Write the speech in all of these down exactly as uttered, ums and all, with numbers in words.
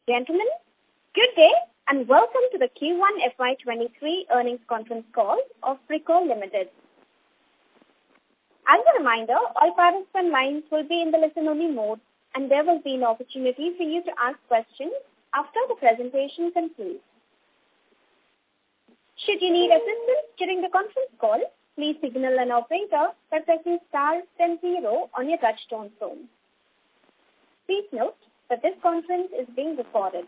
Gentlemen, good day and welcome to the Q one F Y twenty-three earnings conference call of Pricol Limited. As a reminder, all participant lines will be in the listen-only mode and there will be an opportunity for you to ask questions after the presentation concludes. Should you need assistance during the conference call, please signal an operator by pressing star then zero on your touchtone phone. Please note that this conference is being recorded.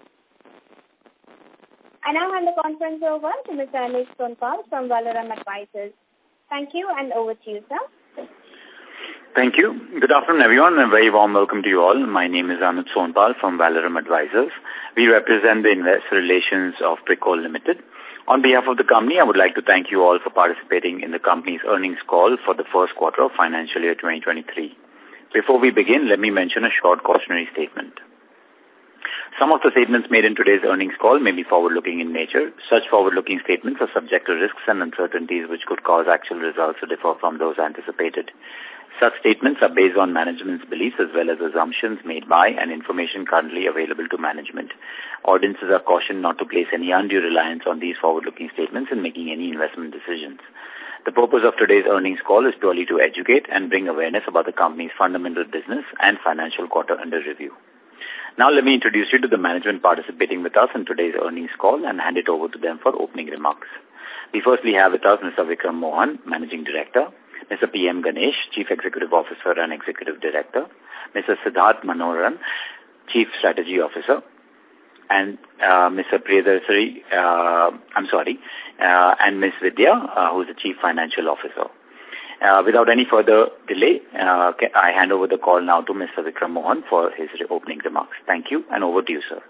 I now hand the conference over to Mister Anuj Sonpal from Valorem Advisors. Thank you and over to you, sir. Thank you. Good afternoon, everyone, and a very warm welcome to you all. My name is Anuj Sonpal from Valorem Advisors. We represent the investor relations of Pricol Limited. On behalf of the company, I would like to thank you all for participating in the company's earnings call for the first quarter of financial year twenty twenty-three. Before we begin, let me mention a short cautionary statement. Some of the statements made in today's earnings call may be forward-looking in nature. Such forward-looking statements are subject to risks and uncertainties which could cause actual results to differ from those anticipated. Such statements are based on management's beliefs as well as assumptions made by and information currently available to management. Audiences are cautioned not to place any undue reliance on these forward-looking statements in making any investment decisions. The purpose of today's earnings call is purely to educate and bring awareness about the company's fundamental business and financial quarter under review. Now let me introduce you to the management participating with us in today's earnings call and hand it over to them for opening remarks. We firstly have with us Mister Vikram Mohan, Managing Director, Mister P M Ganesh, Chief Executive Officer and Executive Director, Mister Siddharth Manoharan, Chief Strategy Officer, and uh, Mister Priyadarshini, uh, I'm sorry, uh, and Miz Vidya, uh, who is the Chief Financial Officer. Uh, without any further delay, uh, I hand over the call now to Mister Vikram Mohan for his opening remarks. Thank you, and over to you, sir.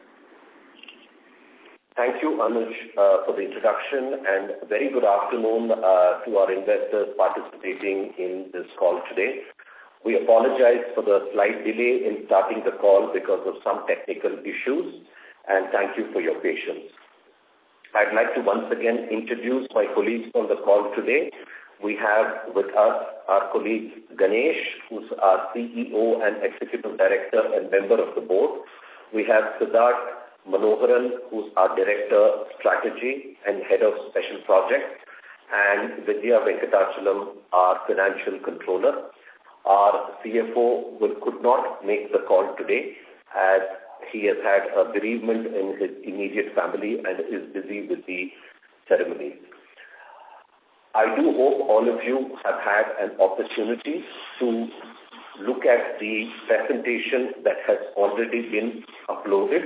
Thank you, Anuj, uh, for the introduction, and a very good afternoon uh, to our investors participating in this call today. We apologize for the slight delay in starting the call because of some technical issues, and thank you for your patience. I'd like to once again introduce my colleagues on the call today. We have with us our colleague Ganesh, who's our C E O and Executive Director and member of the board. We have Siddharth Manoharan, who's our Director Strategy and Head of Special Projects, and Vidya Venkatachalam, our Financial Controller. Our C F O will, could not make the call today as he has had a bereavement in his immediate family and is busy with the ceremony. I do hope all of you have had an opportunity to look at the presentation that has already been uploaded.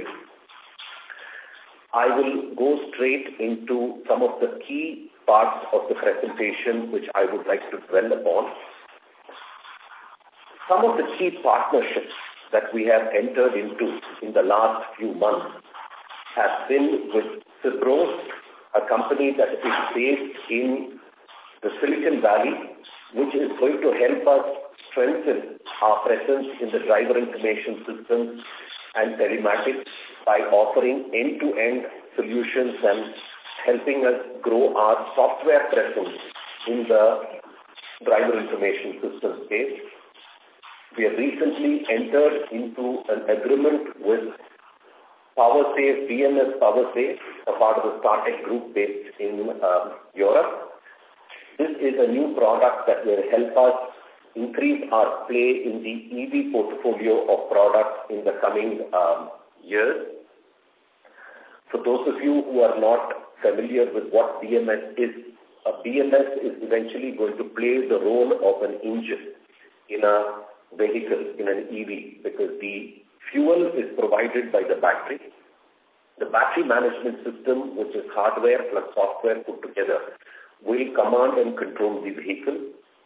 I will go straight into some of the key parts of the presentation which I would like to dwell upon. Some of the key partnerships that we have entered into in the last few months have been with Wipro, a company that is based in the Silicon Valley, which is going to help us strengthen our presence in the driver information systems and telematics by offering end-to-end solutions and helping us grow our software presence in the driver information system space. We have recently entered into an agreement with PowerSafe, B M S PowerSafe, a part of the StarTech group based in uh, Europe. This is a new product that will help us increase our play in the E V portfolio of products in the coming um, years. For those of you who are not familiar with what B M S is, a B M S is eventually going to play the role of an engine in a vehicle, in an E V, because the fuel is provided by the battery. The battery management system, which is hardware plus software put together, will command and control the vehicle.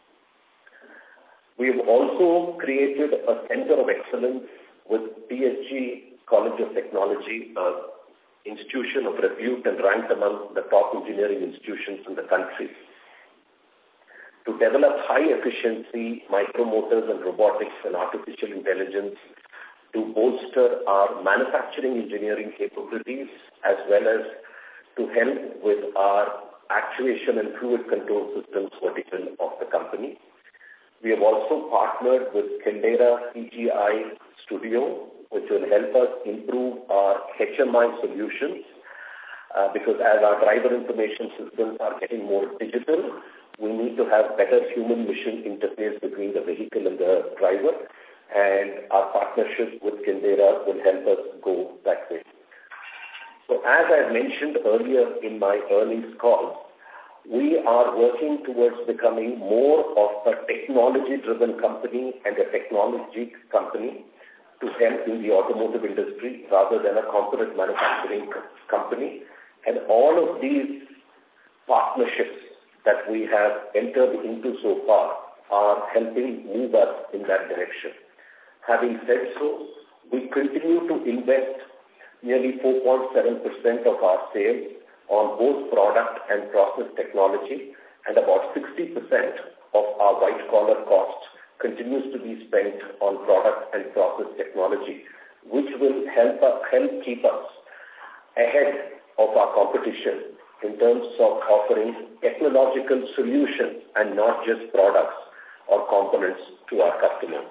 We have also created a center of excellence with P S G College of Technology, an institution of repute and ranked among the top engineering institutions in the country, to develop high-efficiency micromotors and robotics and artificial intelligence to bolster our manufacturing engineering capabilities as well as to help with our actuation and fluid control systems vertical of the company. We have also partnered with Kendera C G I Studio which will help us improve our H M I solutions, uh, because as our driver information systems are getting more digital, we need to have better human-machine interface between the vehicle and the driver, and our partnership with Kyndera will help us go that way. So as I mentioned earlier in my earnings call, we are working towards becoming more of a technology-driven company and a technology company to help in the automotive industry rather than a component manufacturing company. And all of these partnerships that we have entered into so far are helping move us in that direction. Having said so, we continue to invest nearly four point seven percent of our sales on both product and process technology, and about sixty percent of our white-collar costs continues to be spent on product and process technology, which will help, us, help keep us ahead of our competition in terms of offering technological solutions and not just products or components to our customers.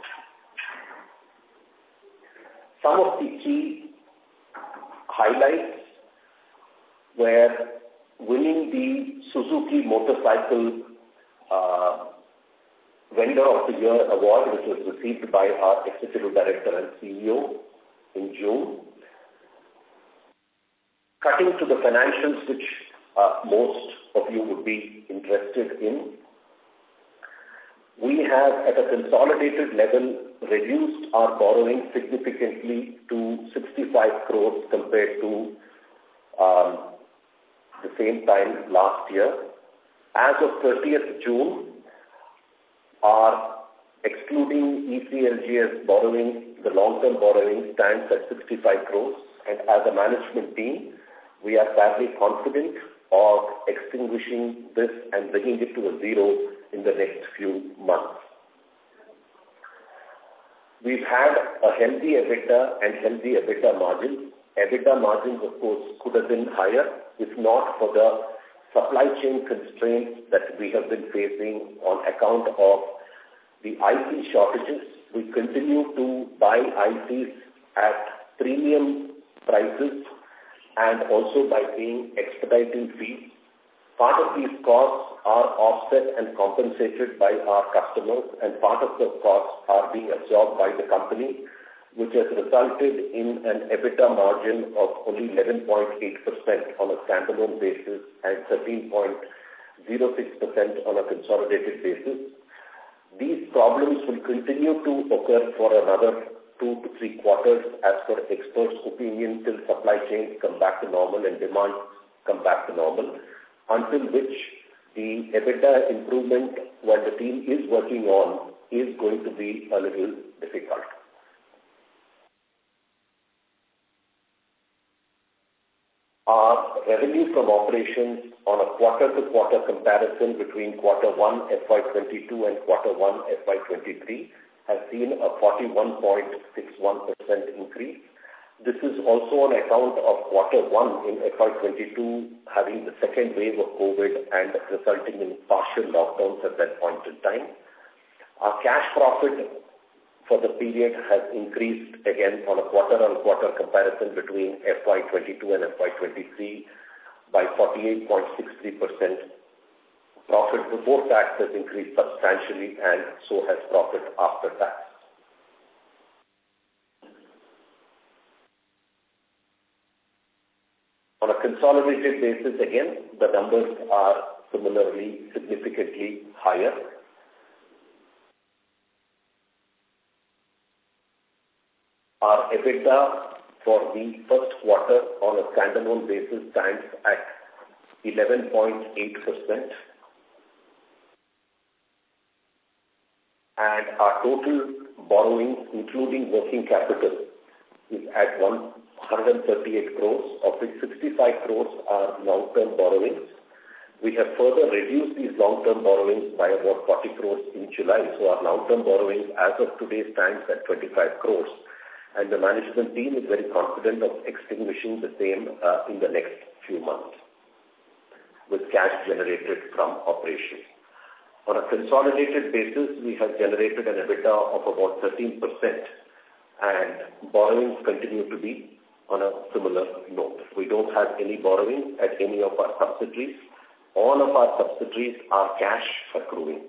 Some of the key highlights were winning the Suzuki Motorcycle uh, Vendor of the Year award, which was received by our Executive Director and C E O in June. Cutting to the financials, which uh, most of you would be interested in, we have at a consolidated level reduced our borrowing significantly to sixty-five crores compared to um, the same time last year. As of thirtieth June, our excluding E C L G S borrowing, the long-term borrowing stands at sixty-five crores, and as a management team, we are fairly confident of extinguishing this and bringing it to a zero in the next few months. We've had a healthy EBITDA and healthy EBITDA margins. EBITDA margins, of course, could have been higher if not for the supply chain constraints that we have been facing on account of the I C shortages. We continue to buy I Cs at premium prices and also by paying expediting fees. Part of these costs are offset and compensated by our customers, and part of the costs are being absorbed by the company, which has resulted in an EBITDA margin of only eleven point eight percent on a standalone basis and thirteen point zero six percent on a consolidated basis. These problems will continue to occur for another two to three quarters as per experts' opinion till supply chains come back to normal and demand come back to normal, until which the EBITDA improvement, what the team is working on, is going to be a little difficult. Our revenue from operations on a quarter-to-quarter comparison between quarter one F Y twenty-two and quarter one F Y twenty-three has seen a forty-one point six one percent increase. This is also on account of quarter one in F Y twenty-two having the second wave of COVID and resulting in partial lockdowns at that point in time. Our cash profit for the period has increased again on a quarter-on-quarter comparison between F Y twenty-two and F Y twenty-three by forty-eight point six three percent. Profit before tax has increased substantially, and so has profit after tax. On a consolidated basis, again, the numbers are similarly significantly higher. Our EBITDA for the first quarter on a standalone basis stands at eleven point eight percent. And our total borrowings, including working capital, is at one hundred thirty-eight crores, of which sixty-five crores are long-term borrowings. We have further reduced these long-term borrowings by about forty crores in July. So our long-term borrowings as of today stands at twenty-five crores. And the management team is very confident of extinguishing the same uh, in the next few months with cash generated from operations. On a consolidated basis, we have generated an EBITDA of about thirteen percent and borrowings continue to be on a similar note. We don't have any borrowing at any of our subsidiaries. All of our subsidiaries are cash accruing.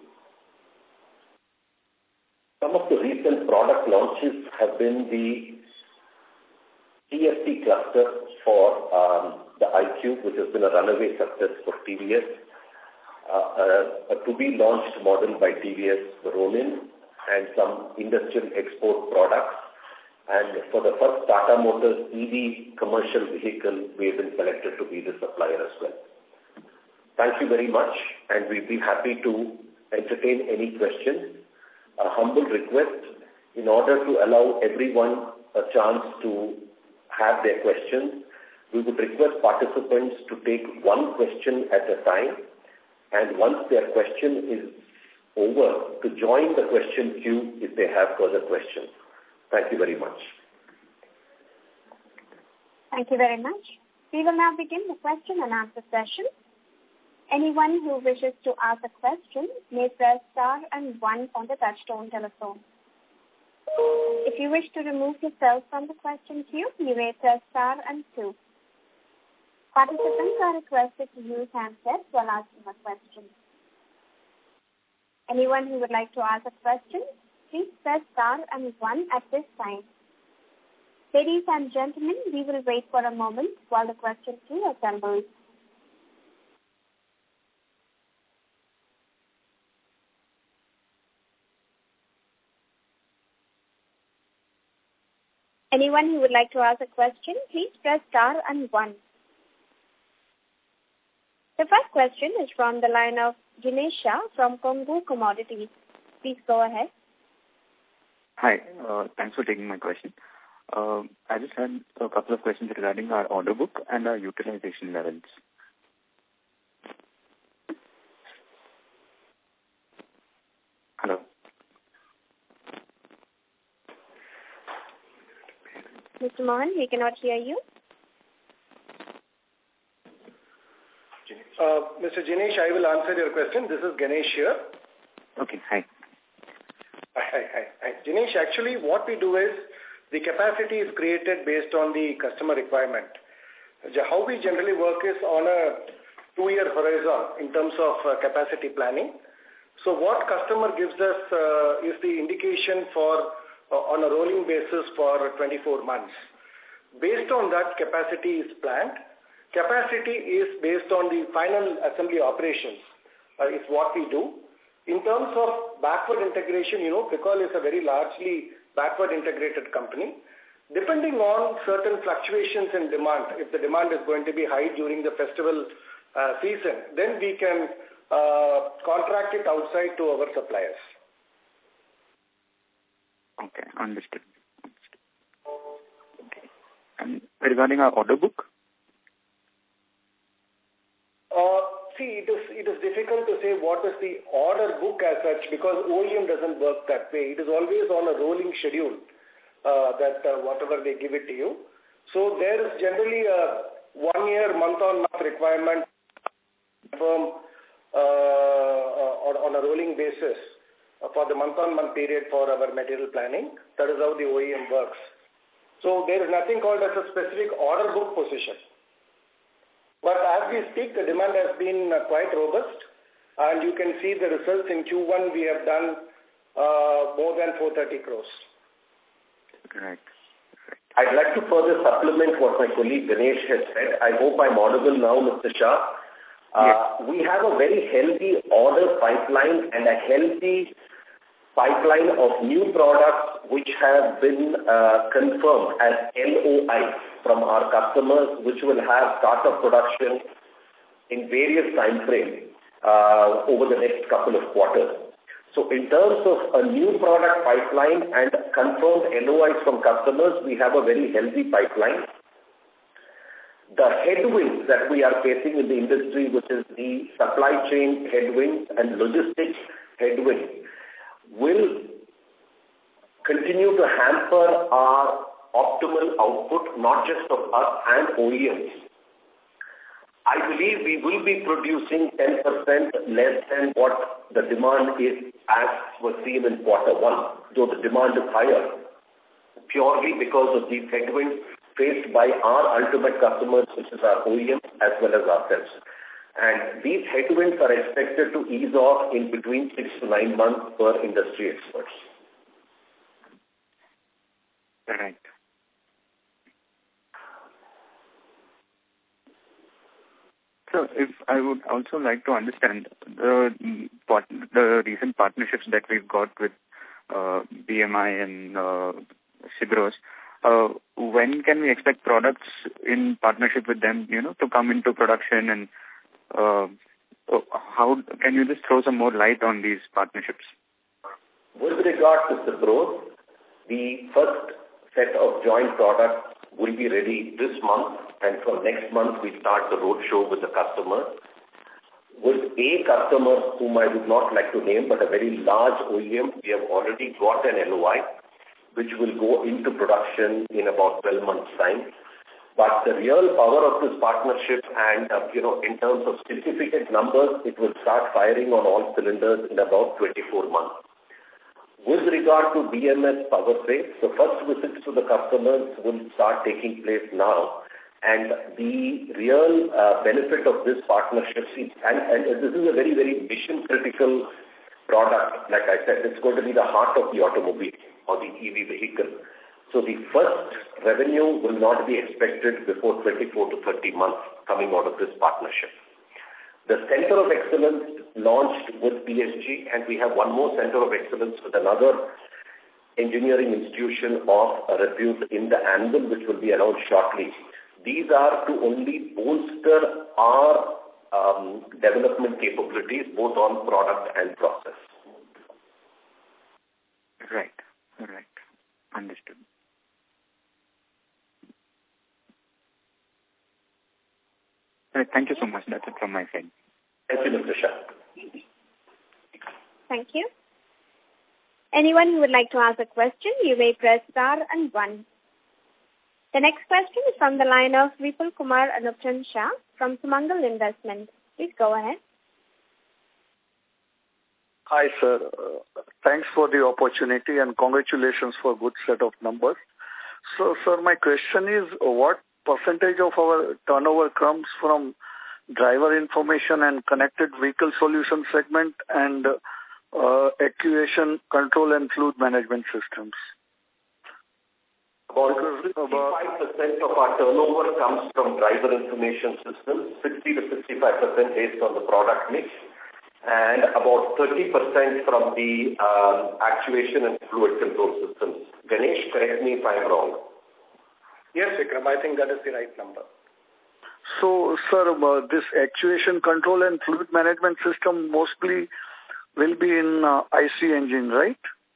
Some of the recent product launches have been the T F T cluster for um, the iQube, which has been a runaway success for T V S, uh, a, a to-be-launched model by T V S, the Ronin, and some industrial export products. And for the first Tata Motors E V commercial vehicle, we have been selected to be the supplier as well. Thank you very much, and we'd be happy to entertain any questions. A humble request, in order to allow everyone a chance to have their questions, we would request participants to take one question at a time, and once their question is over, to join the question queue if they have further questions. Thank you very much. Thank you very much. We will now begin the question and answer session. Anyone who wishes to ask a question may press star and one on the touchtone telephone. If you wish to remove yourself from the question queue, you may press star and two. Participants are requested to use handsets while asking a question. Anyone who would like to ask a question, please press star and one at this time. Ladies and gentlemen, we will wait for a moment while the question queue assembles. Anyone who would like to ask a question, please press star and one. The first question is from the line of Jinesh Shah from Congo Commodities. Please go ahead. Hi, uh, thanks for taking my question. Uh, I just had a couple of questions regarding our order book and our utilization levels. Hello. Mister Mohan, we cannot hear you. Uh, Mister Jinesh, I will answer your question. This is Ganesh here. Okay, hi. Hi, hi, hi. Jinesh, actually what we do is the capacity is created based on the customer requirement. How we generally work is on a two-year horizon in terms of uh, capacity planning. So what customer gives us uh, is the indication for uh, on a rolling basis for twenty-four months. Based on that, capacity is planned. Capacity is based on the final assembly operations. Uh, is what we do. In terms of backward integration, you know, Pricol is a very largely backward integrated company. Depending on certain fluctuations in demand, if the demand is going to be high during the festival uh, season, then we can uh, contract it outside to our suppliers. Okay, understood. understood. Okay. And regarding our order book? Uh, see, it is, it is difficult to say what is the order book as such because O E M doesn't work that way. It is always on a rolling schedule uh, that uh, whatever they give it to you. So there is generally a one-year, month-on-month requirement from, uh, on, on a rolling basis uh, for the month-on-month period for our material planning. That is how the O E M works. So there is nothing called as a specific order book position. But as we speak, the demand has been uh, quite robust, and you can see the results in Q one. We have done uh, more than four hundred thirty crores. Correct. I'd like to further supplement what my colleague Ganesh has said. I hope I'm audible now, Mister Shah. Uh, yes. We have a very healthy order pipeline and a healthy pipeline of new products which have been uh, confirmed as L O Is from our customers, which will have start of production in various time frames uh, over the next couple of quarters. So in terms of a new product pipeline and confirmed L O Is from customers, we have a very healthy pipeline. The headwinds that we are facing in the industry, which is the supply chain headwinds and logistics headwinds, will continue to hamper our optimal output, not just of us and O E Ms. I believe we will be producing ten percent less than what the demand is as was seen in quarter one, though the demand is higher. purely because of these headwinds faced by our ultimate customers, which is our O E M as well as ourselves. And these headwinds are expected to ease off in between six to nine months per industry experts. Right. So if I would also like to understand the the recent partnerships that we've got with uh, B M I and uh, Sibros, uh, when can we expect products in partnership with them, you know, to come into production, and uh, how can you just throw some more light on these partnerships? With regard to Sibros, the first set of joint products will be ready this month, and from next month we start the roadshow with the customer. With a customer whom I would not like to name, but a very large O E M, we have already got an L O I, which will go into production in about twelve months' time. But the real power of this partnership and, uh, you know, in terms of significant numbers, it will start firing on all cylinders in about twenty-four months. With regard to B M S Power Trade, the first visits to the customers will start taking place now. And the real uh, benefit of this partnership is, and, and this is a very, very mission-critical product. Like I said, it's going to be the heart of the automobile or the E V vehicle. So the first revenue will not be expected before twenty-four to thirty months coming out of this partnership. The Center of Excellence launched with P S G, and we have one more Center of Excellence with another engineering institution of repute in the Anvil, which will be announced shortly. These are to only bolster our um, development capabilities, both on product and process. Right, right. Understood. Right, thank you so much. That's it from my side. Thank you, Mister Shah. Thank you. Anyone who would like to ask a question, you may press star and one. The next question is from the line of Vipul Kumar Anupchand Shah from Sumangal Investment. Please go ahead. Hi, sir. Uh, thanks for the opportunity and congratulations for a good set of numbers. So, sir, my question is, what percentage of our turnover comes from driver information and connected vehicle solution segment and uh, actuation, control and fluid management systems? About sixty-five percent of our turnover comes from driver information systems, sixty to sixty-five percent based on the product mix, and about thirty percent from the um, actuation and fluid control systems. Ganesh, correct me if I'm wrong. Yes, Vikram, I think that is the right number. So, sir, uh, this actuation, control and fluid management system mostly will be in uh, I C engine, right?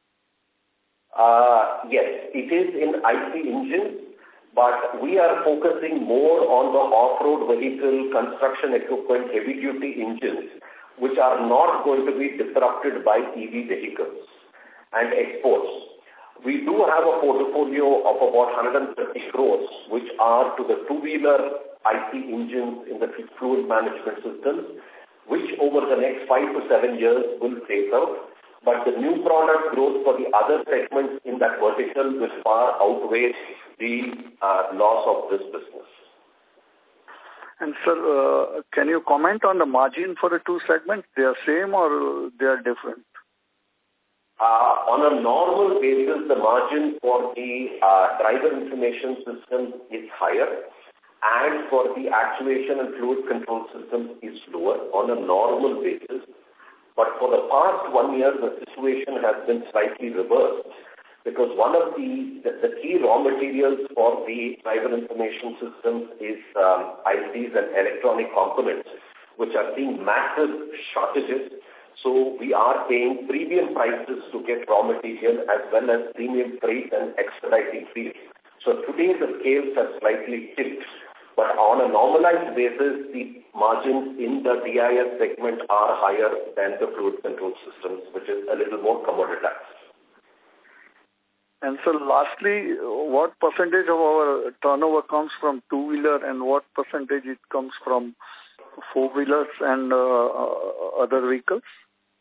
Uh, yes, it is in I C engines, but we are focusing more on the off-road vehicle, construction equipment, heavy-duty engines, which are not going to be disrupted by E V vehicles and exports. We do have a portfolio of about one hundred thirty crores, which are to the two-wheeler I C engines in the fluid management systems, which over the next five to seven years will phase out. But the new product growth for the other segments in that vertical will far outweigh the uh, loss of this business. And sir, uh, can you comment on the margin for the two segments? They are same or they are different? Uh, on a normal basis, the margin for the uh, driver information system is higher, and for the actuation and fluid control system is lower on a normal basis. But for the past one year, the situation has been slightly reversed, because one of the, the, the key raw materials for the driver information systems is um, I Cs and electronic components, which are seeing massive shortages. So we are paying premium prices to get raw material as well as premium freight and expediting fees. So today the scales have slightly tipped. But on a normalized basis, the margins in the D I S segment are higher than the fluid control systems, which is a little more commoditized. And so lastly, what percentage of our turnover comes from two-wheeler and what percentage it comes from four-wheelers and uh, other vehicles?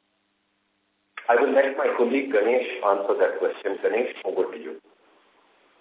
I will let my colleague Ganesh answer that question. Ganesh, over to you.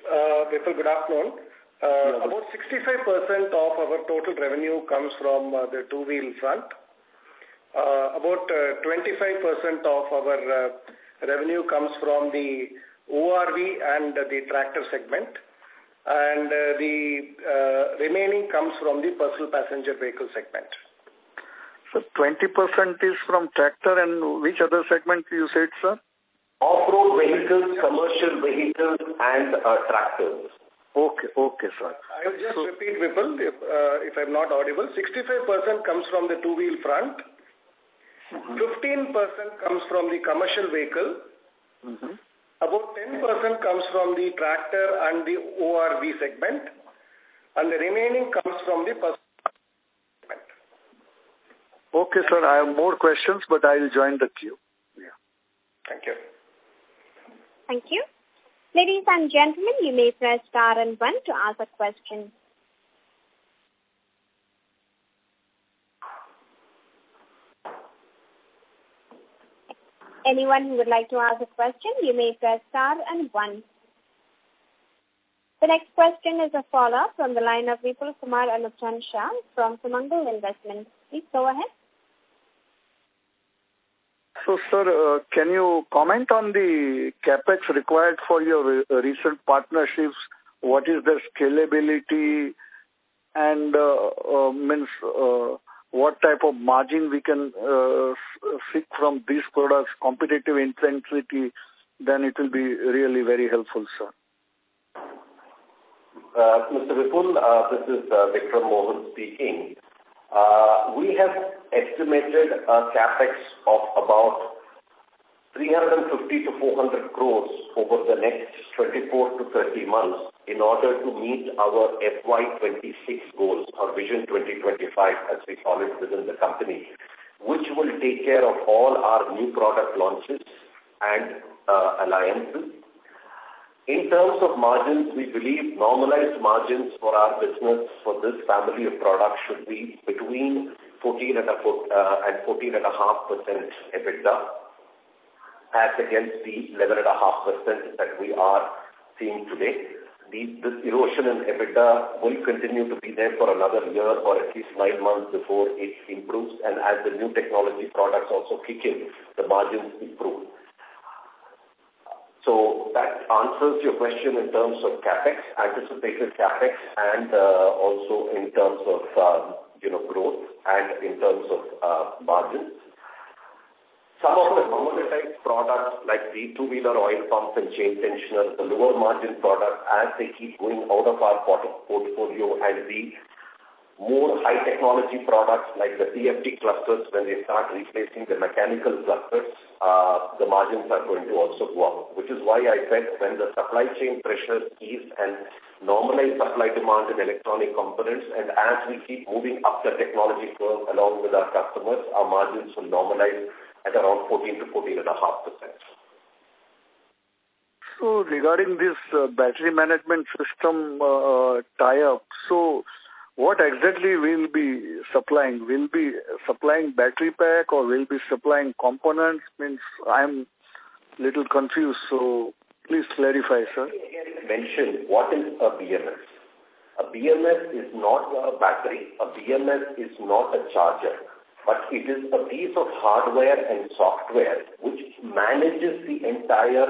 uh, Vipul, good afternoon. Uh, yeah, about sixty-five percent of our total revenue comes from uh, the two-wheel front. Uh, about uh, twenty-five percent of our uh, revenue comes from the O R V and uh, the tractor segment. And uh, the uh, remaining comes from the personal passenger vehicle segment. So twenty percent is from tractor, and which other segment you said, sir? Off-road vehicles, commercial vehicles, and uh, tractors. Okay, okay, sir. I will just so, repeat, Vipul, if, uh, if I'm not audible. sixty-five percent comes from the two-wheel front. Mm-hmm. fifteen percent comes from the commercial vehicle. Mm-hmm. About ten percent comes from the tractor and the O R V segment. And the remaining comes from the personal segment. Okay, sir. I have more questions, but I will join the queue. Yeah. Thank you. Thank you. Ladies and gentlemen, you may press star and one to ask a question. Anyone who would like to ask a question, you may press star and one. The next question is a follow-up from the line of Vipul Kumar Anupchand Shah from Sumangal Investments. Please go ahead. So, sir, uh, can you comment on the capex required for your uh, recent partnerships? What is the scalability and uh, uh, means uh, what type of margin we can uh, seek from these products, competitive intensity? Then it will be really very helpful, sir. Uh, Mister Vipul, uh, this is uh, Vikram Mohan speaking. Uh, we have estimated a capex of about three hundred fifty to four hundred crores over the next twenty-four to thirty months in order to meet our F Y twenty-six goals, or Vision twenty twenty-five as we call it within the company, which will take care of all our new product launches and uh, alliances. In terms of margins, we believe normalized margins for our business for this family of products should be between fourteen and fourteen point five percent EBITDA as against the eleven point five percent that we are seeing today. The, this erosion in EBITDA will continue to be there for another year or at least nine months before it improves, and as the new technology products also kick in, the margins improve. So that answers your question in terms of capex, anticipated capex, and uh, also in terms of uh, you know growth and in terms of uh, margins. Some of the commoditized products like the two-wheeler oil pumps and chain tensioners, the lower margin products, as they keep going out of our portfolio, and the more high technology products like the T F T clusters, when they start replacing the mechanical clusters, uh, the margins are going to also go up, which is why I said when the supply chain pressures ease and normalize supply demand in electronic components, and as we keep moving up the technology curve along with our customers, our margins will normalize at around fourteen to fourteen point five percent. So regarding this uh, battery management system uh, tie-up, so what exactly will be supplying? Will be supplying battery pack or will be supplying components? Means I'm little confused, so please clarify, sir. I mentioned what is a B M S. A B M S is not a battery. A B M S is not a charger, but it is a piece of hardware and software which manages the entire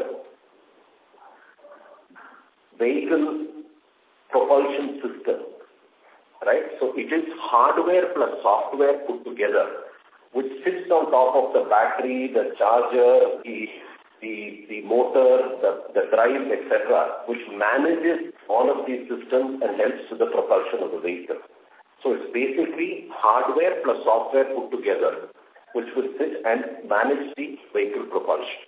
vehicle propulsion system. Right? So it is hardware plus software put together, which sits on top of the battery, the charger, the the, the motor, the, the drive, et cetera, which manages all of these systems and helps to the propulsion of the vehicle. So it's basically hardware plus software put together, which will sit and manage the vehicle propulsion.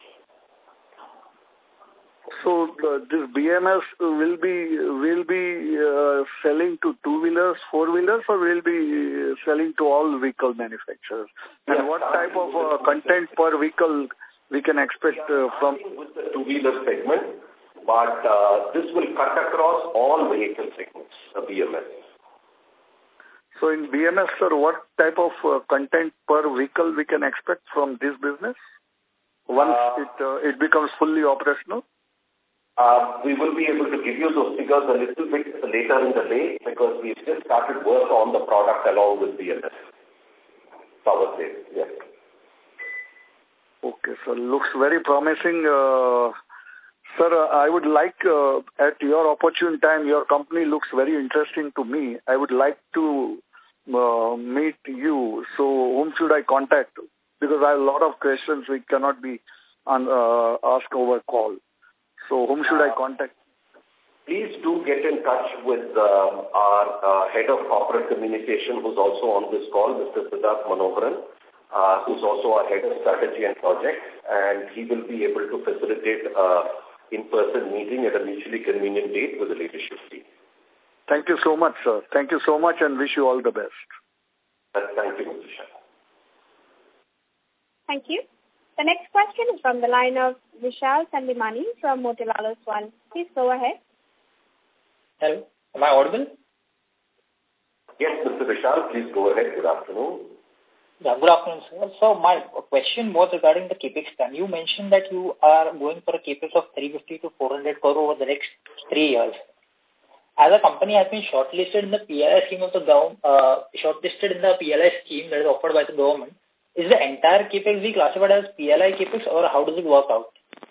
So uh, this B M S will be will be uh, selling to two-wheelers, four-wheelers, or will be selling to all vehicle manufacturers? And yeah, what type of uh, content per vehicle we can expect uh, from with the two-wheeler segment, but uh, this will cut across all vehicle segments, the B M S. So in B M S, sir, what type of uh, content per vehicle we can expect from this business once uh, it uh, it becomes fully operational? Uh, we will be able to give you those figures a little bit later in the day because we've just started work on the product along with B M S. Power sales, yes. Okay, so looks very promising. Uh, sir, uh, I would like, uh, at your opportune time, your company looks very interesting to me. I would like to uh, meet you. So whom should I contact? Because I have a lot of questions we cannot be on, uh, asked over call. So whom should uh, I contact? Please do get in touch with uh, our uh, head of corporate communication, who's also on this call, Mister Siddharth Manoharan, uh, who's also our head of strategy and projects, and he will be able to facilitate uh, in-person meeting at a mutually convenient date with the leadership team. Thank you so much, sir. Thank you so much and wish you all the best. Uh, thank you, Mister Shah. Thank you. The next question is from the line of Vishal Sandimani from Motilal Oswal. Please go ahead. Hello. Am I audible? Yes, Mister Vishal, please go ahead. Good afternoon. Yeah, good afternoon, sir. So my question was regarding the CAPEX plan. You mentioned that you are going for a CAPEX of three fifty to four hundred crore over the next three years. As a company has been shortlisted in the P L I scheme of the government, uh, shortlisted in the P L I scheme that is offered by the government, is the entire CAPEX be classified as P L I CAPEX or how does it work out?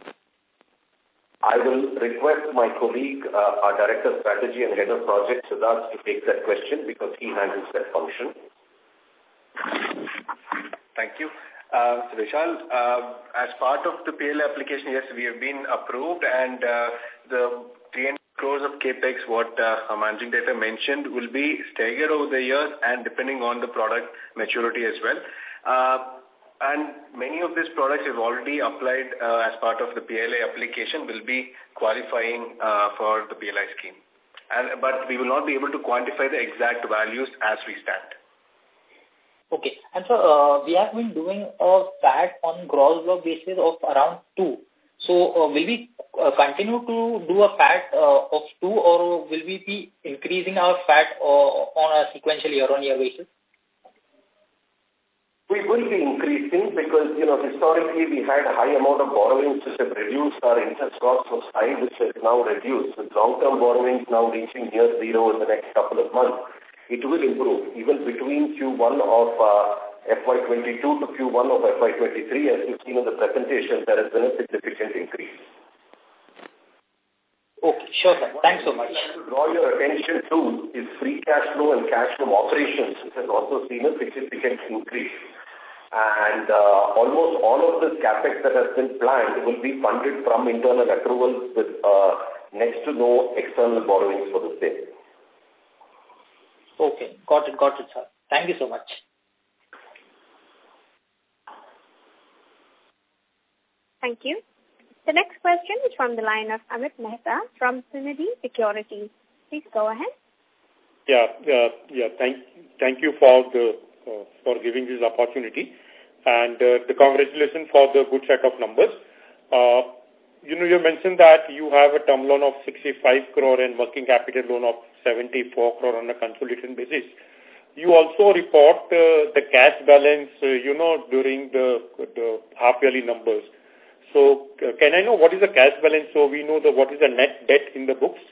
I will request my colleague, uh, our Director of Strategy and Head of Projects, Siddharth, to take that question because he handles that function. Thank you. Uh, so Vishal, uh, as part of the P L I application, yes, we have been approved and uh, the three hundred crores of CAPEX, what uh, our managing director mentioned, will be staggered over the years and depending on the product maturity as well. Uh, and many of these products have already applied uh, as part of the P L I application will be qualifying uh, for the P L I scheme. And, but we will not be able to quantify the exact values as we stand. Okay. And so uh, we have been doing a fat on gross block basis of around two. So uh, will we uh, continue to do a fat uh, of two or will we be increasing our fat uh, on a sequential year-on-year basis? We will be increasing because, you know, historically we had a high amount of borrowings which have reduced our interest costs of high, which has now reduced. With long-term borrowings now reaching near zero in the next couple of months, it will improve. Even between Q one of uh, F Y twenty-two to Q one of F Y twenty-three, as you've seen in the presentation, there has been a significant increase. Okay, sure, sir. Thanks so much. To draw your attention to is free cash flow and cash from operations, which has also seen a significant increase. And uh, almost all of this CAPEX that has been planned will be funded from internal accruals with uh, next to no external borrowings for the same. Okay, got it, got it, sir. Thank you so much. Thank you. The next question is from the line of Amit Mehta from Trinity Securities. Please go ahead. Yeah, uh, yeah. Thank, thank you for the uh, for giving this opportunity, and uh, the congratulations for the good set of numbers. Uh, you know, you mentioned that you have a term loan of sixty-five crore and working capital loan of seventy-four crore on a consolidated basis. You also report uh, the cash balance, uh, you know, during the the half yearly numbers. So, uh, can I know what is the cash balance so we know the what is the net debt in the books?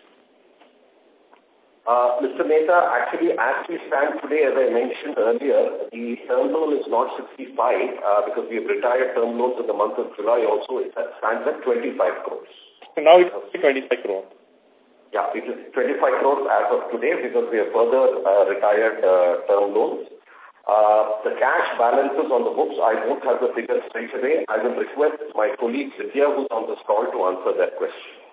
Uh, Mister Mehta, actually, as we stand today, as I mentioned earlier, the term loan is not sixty-five uh, because we have retired term loans in the month of July also. It stands at twenty-five crores. So now it's twenty-five crores. Yeah, it is twenty-five crores as of today because we have further uh, retired uh, term loans. Uh, the cash balances on the books, I don't have the figures straight away. I will request my colleague Vidya, who's on this call, to answer that question.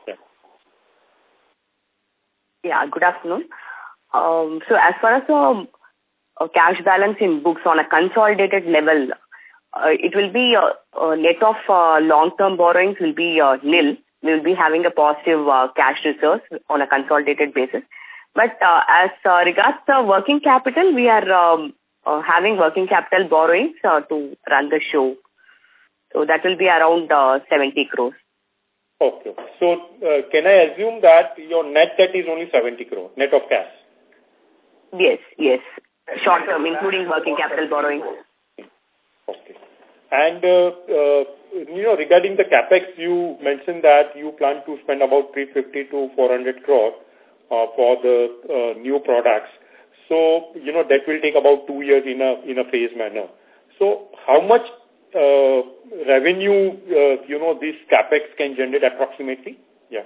Yeah, good afternoon. Um, so as far as the uh, cash balance in books on a consolidated level, uh, it will be uh, uh, net of uh, long-term borrowings will be uh, nil. We will be having a positive uh, cash reserves on a consolidated basis. But uh, as uh, regards the working capital, we are um, uh, having working capital borrowings uh, to run the show. So that will be around uh, seventy crores. Okay. So, uh, can I assume that your net debt is only seventy crore, net of cash? Yes, yes. Short term, including working capital borrowing. Okay. And, uh, uh, you know, regarding the capex, you mentioned that you plan to spend about three fifty to four hundred crore uh, for the uh, new products. So, you know, that will take about two years in a in a phased manner. So how much uh, revenue, uh, you know, this capex can generate approximately? Yeah.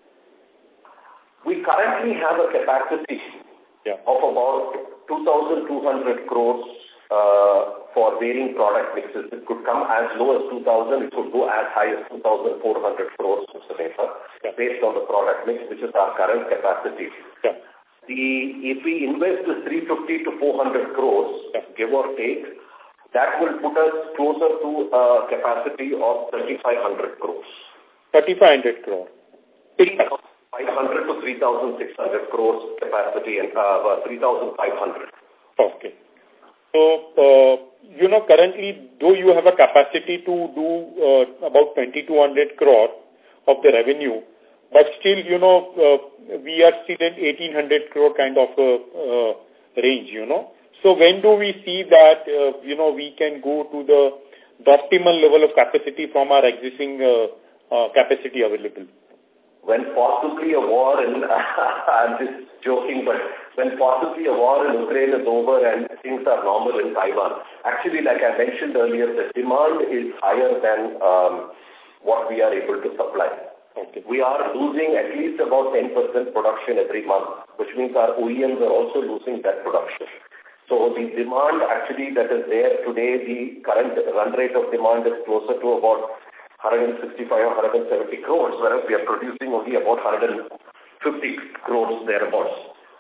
We currently have a capacity yeah. of about two thousand two hundred crores uh, for varying product mixes. It could come as low as two thousand, it could go as high as two thousand four hundred crores, Mister Mehta, yeah. based on the product mix, which is our current capacity. Yeah. The, if we invest the three fifty to four hundred crores, yeah. give or take, that will put us closer to a capacity of thirty-five hundred crores. thirty-five hundred crores. five hundred to three thousand six hundred crores capacity and uh, three thousand five hundred. Okay. So, uh, you know, currently, though you have a capacity to do uh, about twenty-two hundred crore of the revenue, but still, you know, uh, we are still at eighteen hundred crore kind of uh, uh, range, you know. So when do we see that, uh, you know, we can go to the, the optimal level of capacity from our existing uh, uh, capacity available? When possibly a war in, I'm just joking, but when possibly a war in Ukraine is over and things are normal in Taiwan, actually, like I mentioned earlier, the demand is higher than um, what we are able to supply. Okay. We are losing at least about ten percent production every month, which means our O E Ms are also losing that production. So the demand actually that is there today, the current run rate of demand is closer to about one hundred sixty-five or one hundred seventy crores, whereas we are producing only about one hundred fifty crores thereabouts.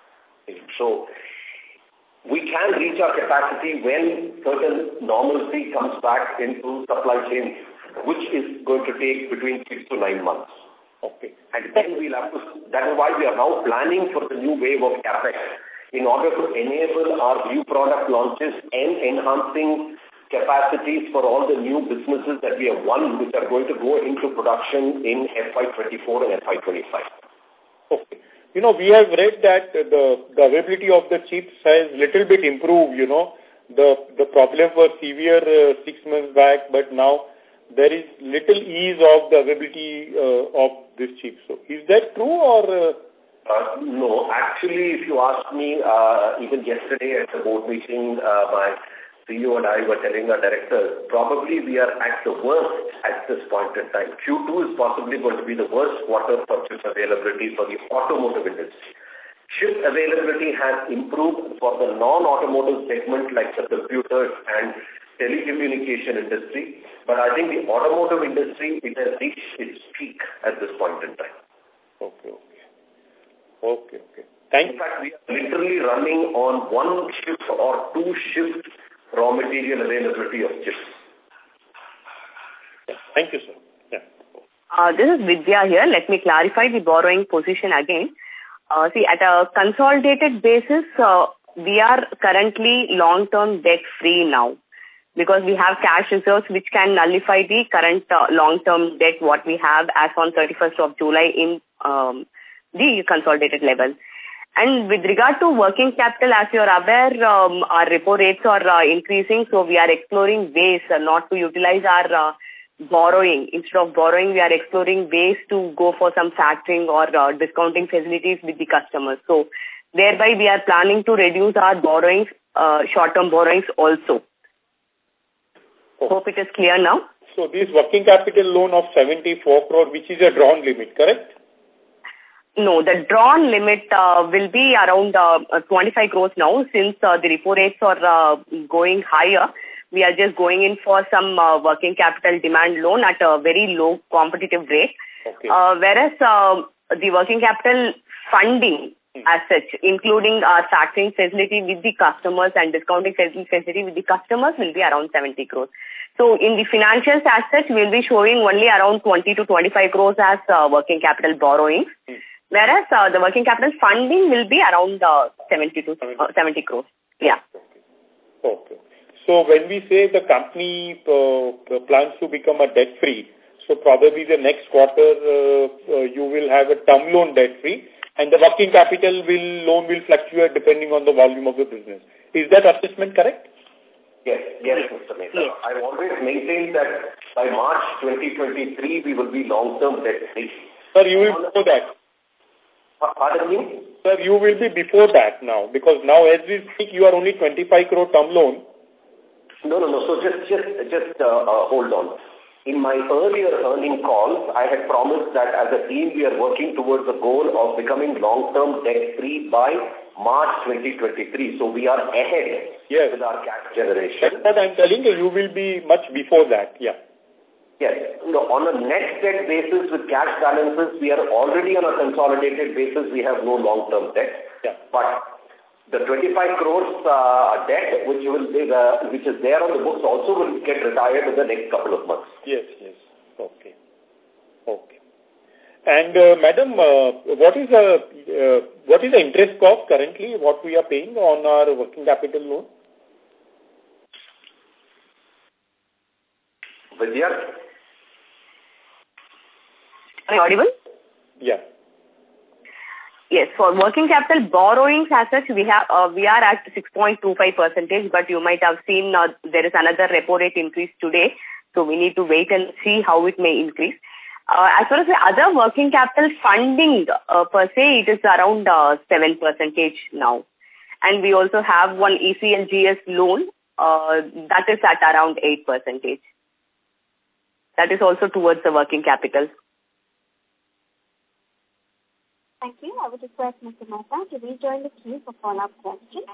So we can reach our capacity when certain normalcy comes back into supply chain, which is going to take between six to nine months. Okay. And then we'll have to, that is why we are now planning for the new wave of capex in order to enable our new product launches and enhancing capacities for all the new businesses that we have won, which are going to go into production in F Y twenty-four and F Y twenty-five. Okay. You know, we have read that the, the availability of the chips has little bit improved, you know. The, the problem was severe uh, six months back, but now there is little ease of the availability uh, of this chip. So is that true or... Uh, Uh, no, actually, if you ask me, uh, even yesterday at the board meeting, uh, my C E O and I were telling our directors, probably we are at the worst at this point in time. Q two is possibly going to be the worst quarter for chip availability for the automotive industry. Chip availability has improved for the non-automotive segment like the computers and telecommunication industry, but I think the automotive industry, it has reached its peak at this point in time. Okay, okay. Okay, okay. Thank In fact, we are literally running on one shift or two shifts raw material availability of chips. Yeah. Thank you, sir. Yeah. Uh, this is Vidya here. Let me clarify the borrowing position again. Uh, see, at a consolidated basis, uh, we are currently long-term debt-free now because we have cash reserves which can nullify the current uh, long-term debt what we have as on thirty-first of July in um, the consolidated level. And with regard to working capital, as you are aware, um, our repo rates are uh, increasing, so we are exploring ways uh, not to utilize our uh, borrowing. Instead of borrowing, we are exploring ways to go for some factoring or uh, discounting facilities with the customers. So thereby we are planning to reduce our borrowings, uh, short-term borrowings also. Oh. Hope it is clear now. So this working capital loan of seventy-four crore, which is a drawn limit, correct? No, the drawn limit uh, will be around uh, twenty-five crores now since uh, the repo rates are uh, going higher. We are just going in for some uh, working capital demand loan at a very low competitive rate. Okay. Uh, whereas uh, the working capital funding hmm. as such, including our factoring facility with the customers and discounting facility with the customers will be around seventy crores. So in the financials as such, we will be showing only around twenty to twenty-five crores as uh, working capital borrowing. Hmm. Whereas uh, the working capital funding will be around uh, seventy to seventy crores. Yeah. Okay. Okay. So when we say the company uh, plans to become a debt-free, so probably the next quarter uh, uh, you will have a term loan debt-free and the working capital will loan will fluctuate depending on the volume of the business. Is that assessment correct? Yes, yes, Mister Mehta. Yes. I've always maintained that by March twenty twenty-three, we will be long-term debt-free. Sir, you will before that. Pardon me? Sir, you will be before that now, because now as we speak, you are only twenty-five crore term loan. No, no, no. So just, just, just uh, uh, hold on. In my earlier earning calls, I had promised that as a team, we are working towards the goal of becoming long-term debt-free by March twenty twenty-three. So we are ahead yes. with our cash generation. That's what I'm telling you. You will be much before that. Yeah. Yes. No, on a net debt basis with cash balances, we are already on a consolidated basis. We have no long-term debt. Yeah. But the twenty-five crores uh, debt, which will be, uh, which is there on the books, also will get retired in the next couple of months. Yes, yes. Okay. Okay. And uh, madam, uh, what is the uh, what is the interest cost currently? What we are paying on our working capital loan? Vidya? Are you audible? Yeah. Yes, for working capital borrowings as such, we have uh, we are at six point two five percentage, but you might have seen uh, there is another repo rate increase today, so we need to wait and see how it may increase. Uh, as far as the other working capital funding uh, per se, it is around uh, seven percentage now. And we also have one E C L G S loan uh, that is at around eight percentage. That is also towards the working capital. Thank you. I would request Mister Mehta to rejoin the queue for follow-up questions.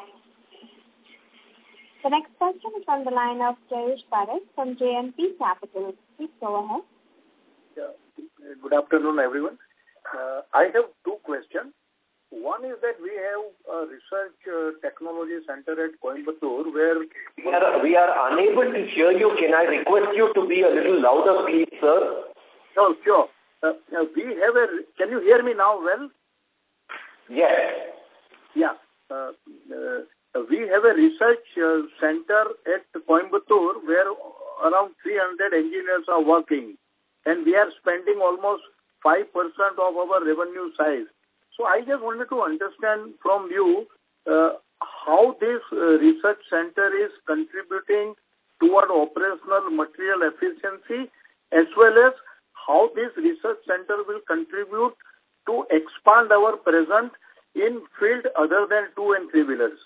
The next question is on the line of Jayesh Parekh from J M P Capital. Please go ahead. Yeah. Good afternoon, everyone. Uh, I have two questions. One is that we have a research uh, technology center at Coimbatore where... We are, we are unable to hear you. Can I request you to be a little louder, please, sir? Oh, sure. Uh, we have a... Can you hear me now well? Yes. Yeah. Uh, uh, we have a research uh, center at Coimbatore where around three hundred engineers are working, and we are spending almost five percent of our revenue size. So I just wanted to understand from you uh, how this uh, research center is contributing toward operational material efficiency, as well as how this research center will contribute to expand our presence in field other than two and three wheelers.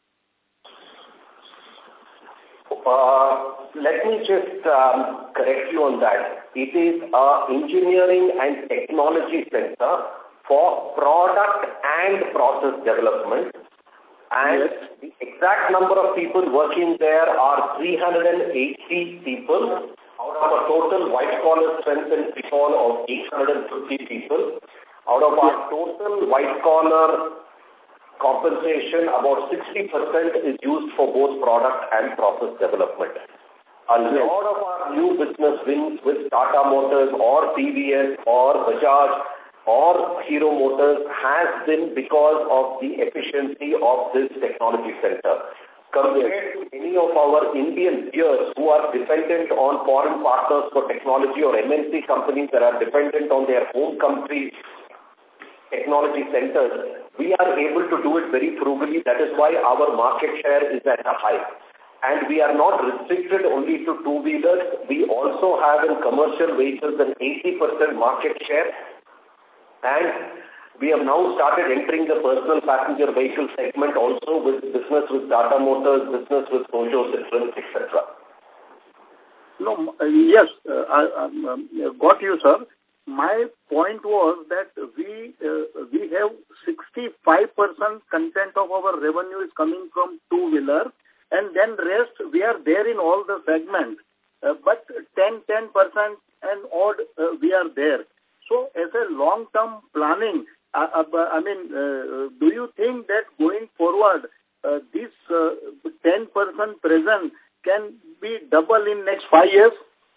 Uh, let me just um, correct you on that. It is an engineering and technology center for product and process development. And yes. the exact number of people working there are three hundred eighty people out of a total white-collar strength and people of eight hundred fifty people. Out of our total white-collar compensation, about sixty percent is used for both product and process development. A lot of our new business wins with Tata Motors or T V S or Bajaj or Hero Motors has been because of the efficiency of this technology center. Compared to any of our Indian peers who are dependent on foreign partners for technology or M N C companies that are dependent on their home country technology centers, we are able to do it very frugally. That is why our market share is at a high. And we are not restricted only to two-wheelers. We also have in commercial vehicles an eighty percent market share. And we have now started entering the personal passenger vehicle segment also with business with Tata Motors, business with Peugeot, Citroën, et cetera. No, uh, yes, uh, I um, got you, sir. My point was that we uh, we have sixty-five percent content of our revenue is coming from two-wheeler, and then rest we are there in all the segments, uh, but ten percent and odd uh, we are there. So as a long-term planning, uh, uh, I mean, uh, do you think that going forward, uh, this uh, ten percent present can be double in next five years?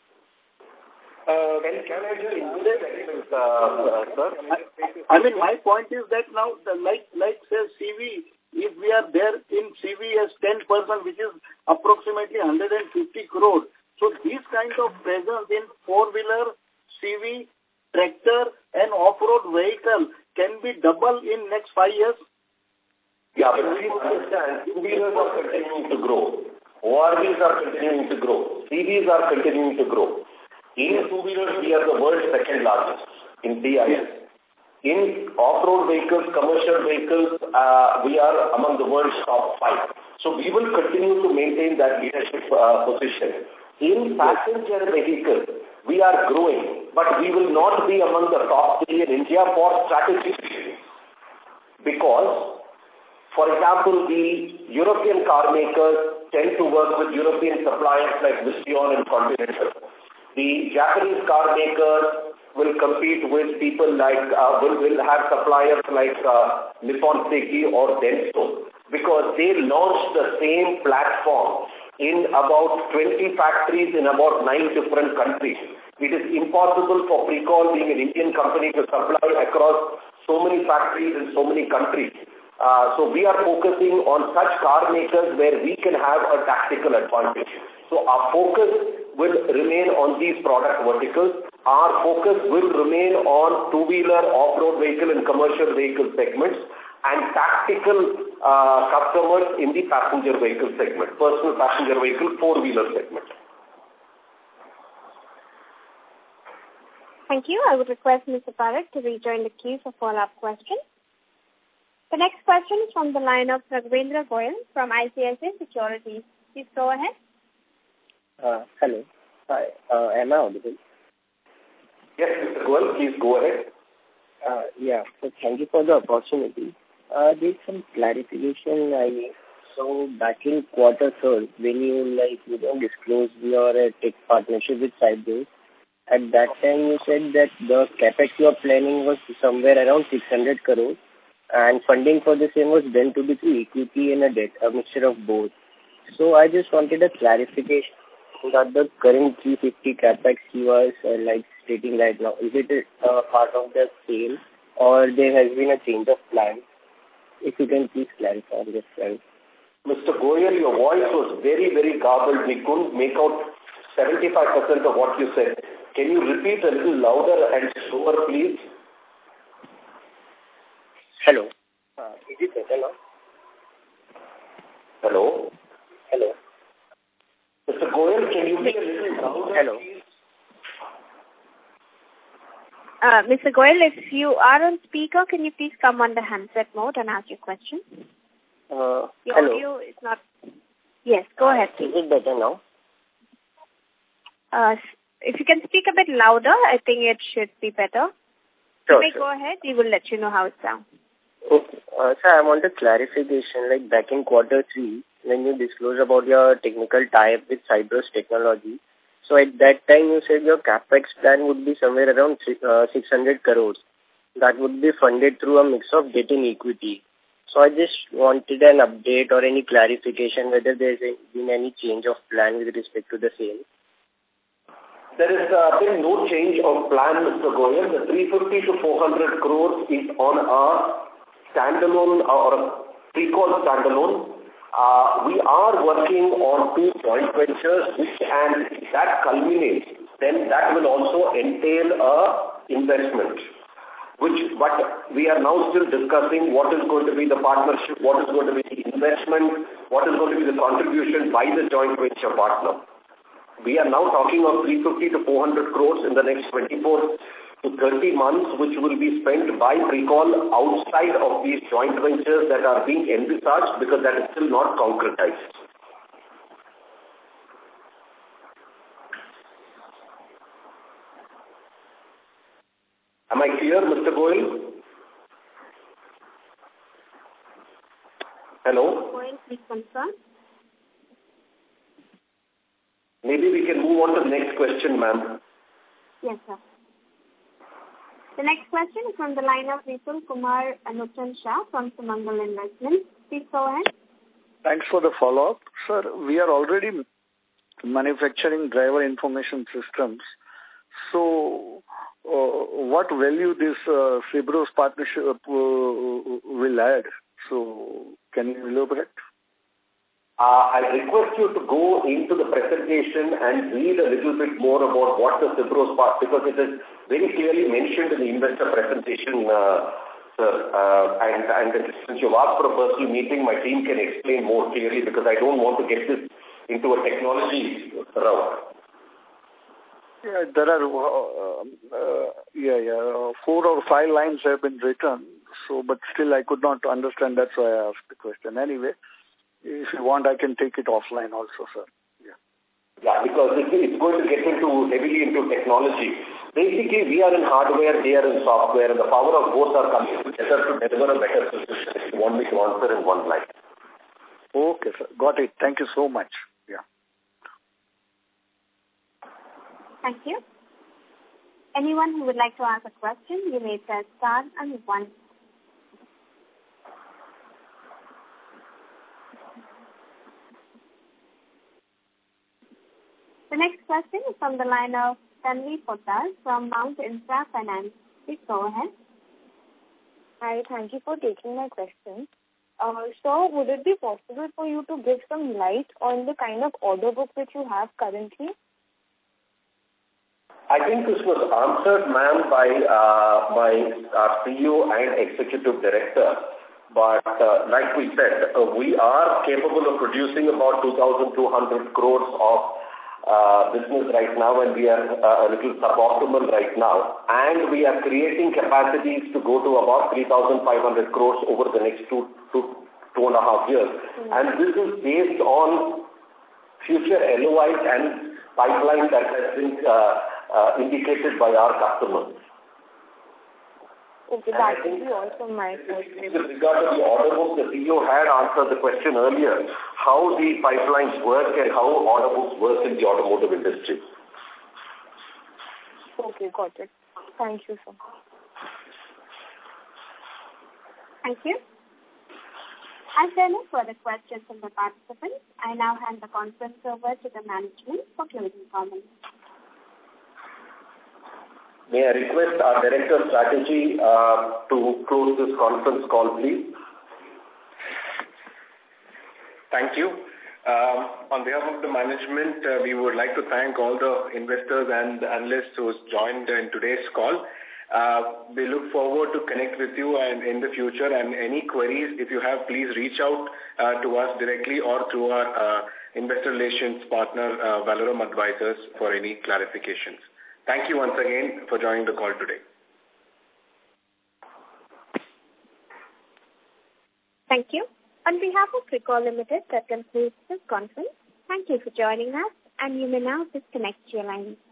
Uh, can, can I just uh, uh, sir? I, I mean, my point is that now, the, like, like say C V, if we are there in C V as ten percent, which is approximately one hundred fifty crore. So this kind of presence in four-wheeler, C V, tractor and off-road vehicle can be double in next five years? Yeah, but please understand, two-wheelers are continuing to grow. O R Vs are continuing to grow. C Vs are continuing to grow. In two-wheelers, we are the world's second largest in T I S. In off-road vehicles, commercial vehicles, uh, we are among the world's top five. So we will continue to maintain that leadership uh, position. In passenger vehicles, we are growing, but we will not be among the top three in India for strategic reasons. Because, for example, the European car makers tend to work with European suppliers like Visteon and Continental. The Japanese car makers will compete with people like, uh, will, will have suppliers like uh, Nippon Seiki or Denso, because they launched the same platform in about twenty factories in about nine different countries. It is impossible for Precol, being an Indian company, to supply across so many factories in so many countries. Uh, so we are focusing on such car makers where we can have a tactical advantage. So our focus will remain on these product verticals. Our focus will remain on two-wheeler, off-road vehicle and commercial vehicle segments, and tactical uh, customers in the passenger vehicle segment, personal passenger vehicle, four-wheeler segment. Thank you. I would request Mister Parekh to rejoin the queue for follow-up questions. The next question is from the line of Raghavendra Goyal from I C I C I Securities. Please go ahead. Uh, hello. Hi. Uh, am I audible? Yes, Mister Goyal, please go ahead. Uh, yeah. So thank you for the opportunity. Uh, there's some clarification I need. So back in quarter third, when you like you know disclose your uh, tech partnership with Cyberus, at that time you said that the capex you are planning was somewhere around six hundred crores, and funding for the same was done to be through equity and a debt, a mixture of both. So I just wanted a clarification that the current three hundred fifty capex you are uh, like stating right now, is it uh, part of the sale or there has been a change of plan? If you can please clarify on this front. Mister Goyal, your voice was very, very garbled. We couldn't make out seventy-five percent of what you said. Can you repeat a little louder and slower, please? Hello. Uh, is it better now? Hello? Hello. Mister Goyal, can you be a little louder, Hello. please? Uh, Mister Goyal, if you are on speaker, can you please come on the handset mode and ask your question? Uh, your hello. audio is not... Yes, go ahead, please. Is it better now? Uh, if you can speak a bit louder, I think it should be better. Sure, you may sure. go ahead. We will let you know how it sounds. Okay. Uh, sir, I want a clarification. Like back in quarter three, when you disclosed about your technical tie-up with Cyberus Technology, so at that time you said your capex plan would be somewhere around uh, six hundred crores. That would be funded through a mix of debt and equity. So I just wanted an update or any clarification whether there has been any change of plan with respect to the same. There is uh, been no change of plan, Mister Goyal. The three hundred fifty to four hundred crores is on a standalone or a Precol standalone. Uh, we are working on two joint ventures, which, and if that culminates, then that will also entail a investment. Which, but we are now still discussing what is going to be the partnership, what is going to be the investment, what is going to be the contribution by the joint venture partner. We are now talking of three hundred fifty to four hundred crores in the next twenty-four to thirty months, which will be spent by Precol outside of these joint ventures that are being envisaged, because that is still not concretized. Am I clear, Mister Goyal? Hello? Goyal, please confirm. Maybe we can move on to the next question, ma'am. Yes, sir. The next question is from the line of Vipul Kumar Anuchan Shah from Sumangal Investments. Please go ahead. Thanks for the follow-up. Sir, we are already manufacturing driver information systems. So, uh, what value this uh, Cyberus partnership uh, will add? So, can you elaborate? Uh, I request you to go into the presentation and read a little bit more about what the Cyberus part, because it is very clearly mentioned in the investor presentation, uh, sir. Uh, and, and since you've asked for a personal meeting, my team can explain more clearly, because I don't want to get this into a technology route. Yeah, there are, uh, uh, yeah, yeah, four or five lines have been written, so, but still I could not understand, that's why I asked the question. Anyway, if you want, I can take it offline also, sir. Yeah, yeah, because it, it's going to get into heavily into technology. Basically, we are in hardware, they are in software, and the power of both are coming together to deliver a better solution. If you want me to answer in one line. Okay, sir. Got it. Thank you so much. Yeah. Thank you. Anyone who would like to ask a question, you may press star and one. The next question is from the line of Tanvi Poddar from Mount Intra Finance. Please go ahead. Hi, thank you for taking my question. Uh, so, would it be possible for you to give some light on the kind of order book which you have currently? I think this was answered, ma'am, by, uh, by our C E O and Executive Director. But uh, like we said, uh, we are capable of producing about two thousand two hundred crores of uh, business right now, and we are uh, a little suboptimal right now. And we are creating capacities to go to about three thousand five hundred crores over the next two, two, two and a half years. Mm-hmm. And this is based on future L O Is and pipeline that has been uh, Uh, indicated by our customers. Okay, that will be also my question. With regard to the order book, the C E O had answered the question earlier, how the pipelines work and how order books work in the automotive industry. Okay, got it. Thank you, sir. Thank you. As there are no further questions from the participants, I now hand the conference over to the management for closing comments. May I request our Director of Strategy uh, to close this conference call, please? Thank you. Um, on behalf of the management, uh, we would like to thank all the investors and analysts who joined in today's call. Uh, we look forward to connect with you and in the future, and any queries, if you have, please reach out uh, to us directly or through our uh, investor relations partner, uh, Valorum Advisors, for any clarifications. Thank you once again for joining the call today. Thank you. On behalf of Pricol Limited, that concludes this conference. Thank you for joining us, and you may now disconnect your lines.